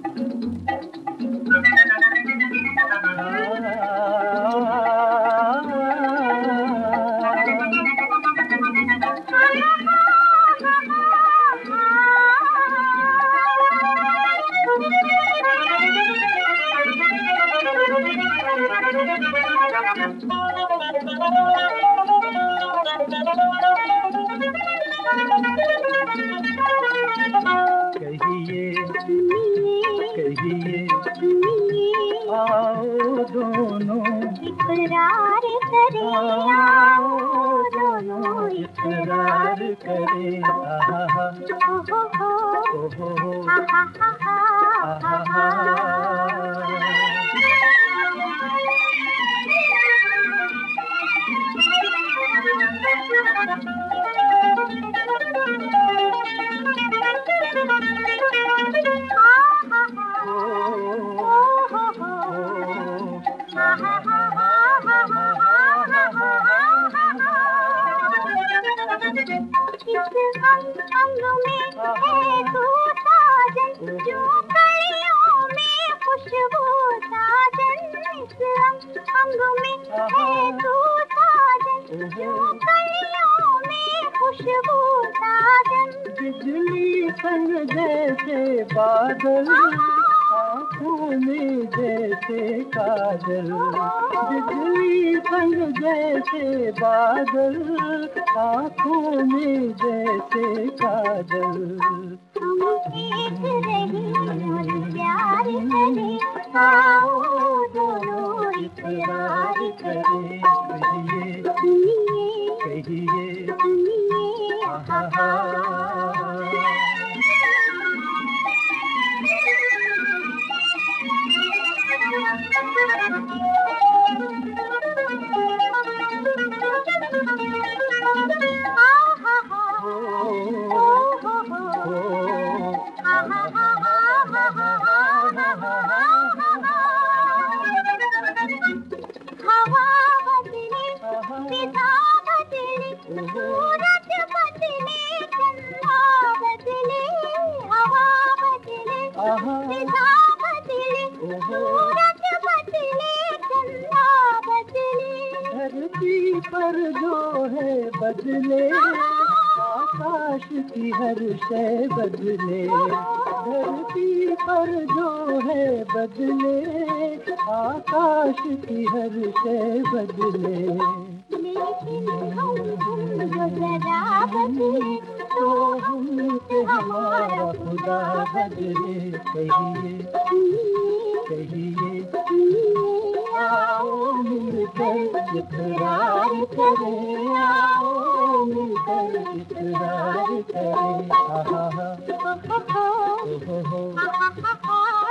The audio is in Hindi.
कहिए आओ दोनों इकरार करें, आओ दोनों इकरार करें। आहा हो आहा इस अंग में है तू साजन, जो कलियों में खुशबू साजन। इस अंग में है तू साजन, जो कलियों में खुशबू साजन। बिजली संग जैसे बादल, आँखों में जैसे काजल। बिजली संग जैसे बादल, आँखों में जैसे काजल। हम एक रहे और प्यार करें, आओ दोनों इकरार करें। कहिए कहिए सुनिए आहा। हवा बदले, फिजा बदले, सूरज बदले, चंदा बदले। हवा बदले, फिजा बदले, सूरज बदले, चंदा बदले। धरती पर जो है बदले, आकाश की हर शय बदले। धरती पर जो है बदले, आकाश की हर शय बदले। लेकिन हम जो जरा बदले, तो हमसे हमारा खुदा बदले। कहिए कहिए आओ मिलकर इकरार करें, आओ मिलकर इकरार करें। आहा हो